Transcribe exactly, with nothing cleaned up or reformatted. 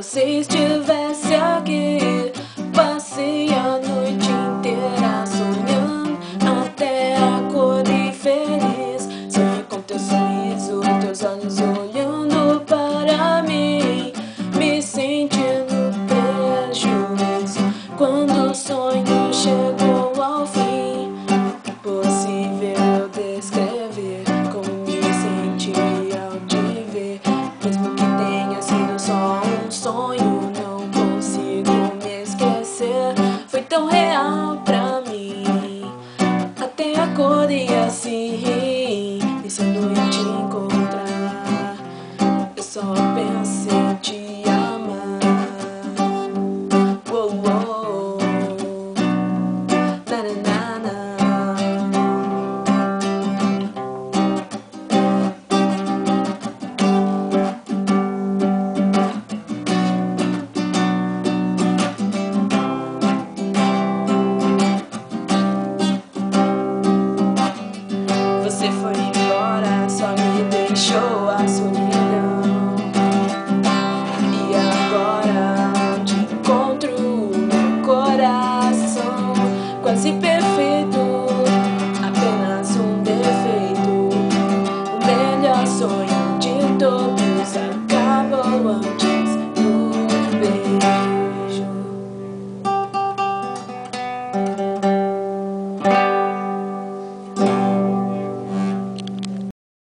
você estivesse aqui. Passei a noite inteira sonhando até acordei feliz. Sonhei com teu sorriso, teus olhos olhando para mim, me sentindo prejuízo quando o sonho chegou ao fim. Impossível descrever como me senti ao te ver. Mesmo que tenha sido só um sonho, não consigo me esquecer. Foi tão real pra mim, até acordei assim, pensando em te encontrar. Eu só pensei em te amar. Uou, uou. Na, na, na, na. Você foi embora, só me deixou a solidão. E agora te encontro no coração, quase perfeito, apenas um defeito. O melhor sonho de todos acabou antes.